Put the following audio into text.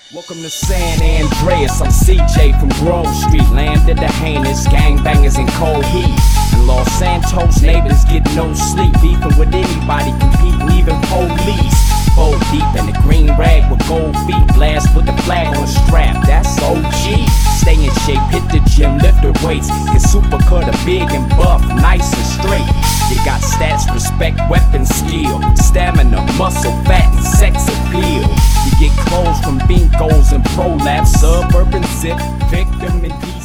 Welcome to San Andreas, I'm CJ from Grove Street. Land of the heinous, gangbangers in cold heat. In Los Santos, neighbors get no sleep. Beefing with anybody, competing, even police. Fold deep in the green rag with gold feet. Blast with the flag on strap, that's OG. Stay in shape, hit the gym, lift the weights. Get super cut, big and buff, nice and straight. You got stats, respect, weapon, skill, stamina, muscle, fat, and sex appeal. You get clothes from Binkos and Prolapse, Suburban Zip, Victim and